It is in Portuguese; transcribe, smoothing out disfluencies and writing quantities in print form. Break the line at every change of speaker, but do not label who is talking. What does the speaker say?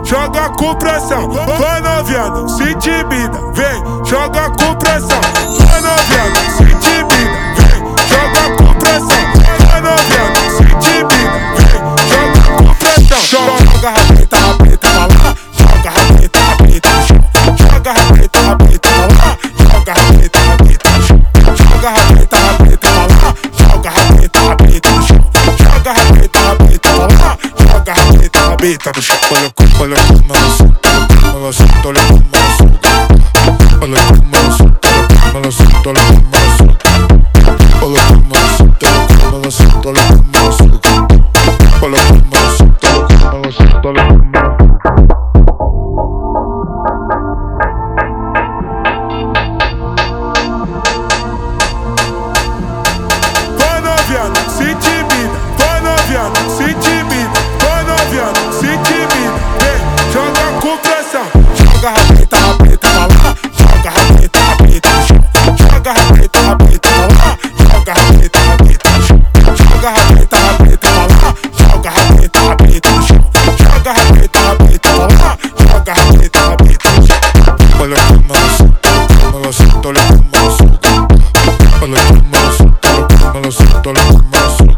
joga com pressão. Vai novinha, não se intimida, vem, joga com pressão. Vai novinha, não se intimida, vem, joga com pressão. Vai novinha, não se intimida, vem, joga com pressão. Joga rabeta, rabeta pra lá, joga rabeta, rabeta no chão. Joga rabeta, rabeta pra lá, joga rabeta, rabeta no chão. Joga rabeta, rabeta pra lá, joga rabeta, rabeta no chão. Joga rabeta, rabeta pra lá, joga rabeta, rabeta no chão. Olha como ela solta, olha como ela solta, olha como ela solta. Olha como ela solta, olha como ela solta, olha como ela solta. Olha como ela solta, olha como ela solta, olha como ela solta. Olha como ela solta, olha como ela solta, olha como ela solta. Vai novinha, não se intimida, vai novinha, não se intimida, vai novinha, não se intimida, vem, joga com pressão. Joga rabeta, rabeta pra lá, joga rabeta, rabeta no chão. Joga rabeta, rabeta pra lá, joga rabeta, rabeta no chão. Joga rabeta, rabeta pra lá, joga rabeta, rabeta no chão. Joga rabeta, rabeta pra lá, joga rabeta, rabeta no chão. Olha como ela solta, olha como ela solta, olha como ela solta. Olha como ela solta, olha como ela solta, olha como ela solta.